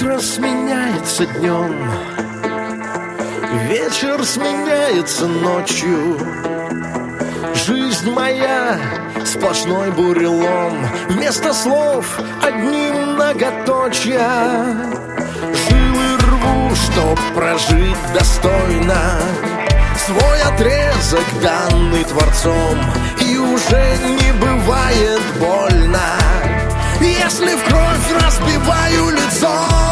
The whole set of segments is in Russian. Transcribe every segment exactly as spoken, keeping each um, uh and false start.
Утро сменяется днем, вечер сменяется ночью. Жизнь моя сплошной бурелом, вместо слов одни многоточья. Жилы рву, чтоб прожить достойно свой отрезок, данный Творцом, и уже не бывает больно, если в кровь разбиваю лицо.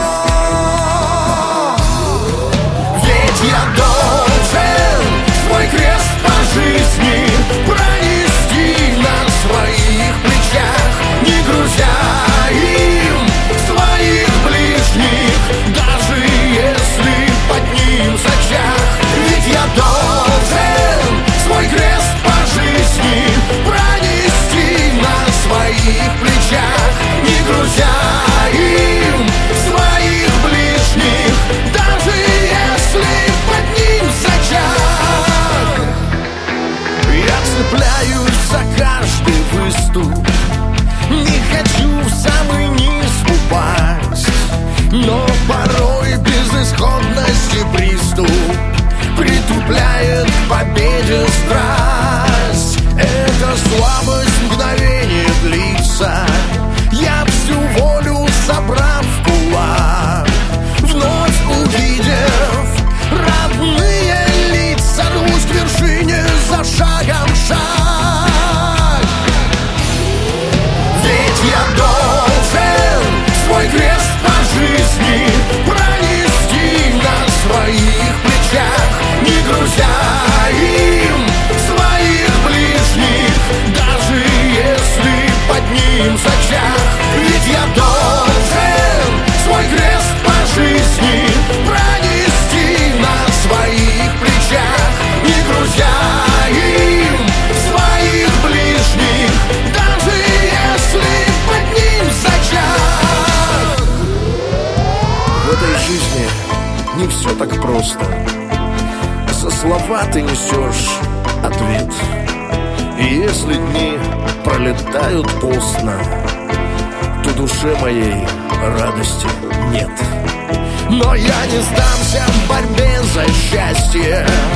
Ведь я должен свой крест по жизни пронести на своих плечах, не грузя им своих ближних, даже если поднимется чах. Ведь я должен свой крест по жизни пронести на своих плечах, не грузя им своих ближних, даже если поднимется чах. Я цепляюсь за каждый выступ, не хочу в самый низ упасть, но порой безысходности приступ притупляет к победе страсть. Эта слабость мгновение длится, я всю волю собрав в кулак, вновь увидев родные лица, рвусь к вершине за шагом шаг. Ведь я должен свой крест по жизни пронести на своих плечах, не грузя им своих ближних, даже если поднимется чах. Ведь я должен свой крест по жизни пронести на своих плечах, не грузя им своих ближних, даже если поднимется чах. В этой жизни не все так просто. За слова ты несешь ответ, и если дни пролетают постно, то душе моей радости нет. Но я не сдамся в борьбе за счастье,